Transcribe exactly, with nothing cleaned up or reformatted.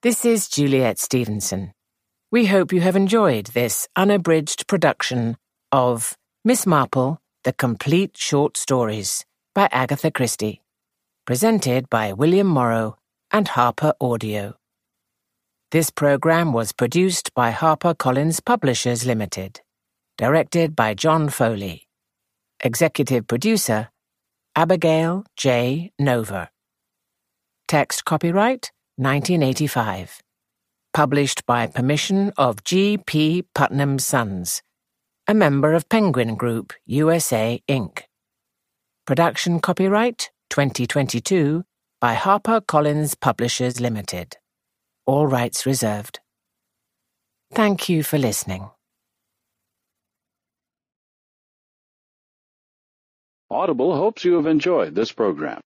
This is Juliet Stevenson. We hope you have enjoyed this unabridged production of Miss Marple, The Complete Short Stories by Agatha Christie, presented by William Morrow and Harper Audio. This program was produced by HarperCollins Publishers Limited, directed by John Foley. Executive producer, Abigail J. Nover. Text copyright nineteen eighty-five. Published by permission of G. P. Putnam Sons, a member of Penguin Group, U S A, Incorporated. Production copyright twenty twenty-two by HarperCollins Publishers Limited. All rights reserved. Thank you for listening. Audible hopes you have enjoyed this program.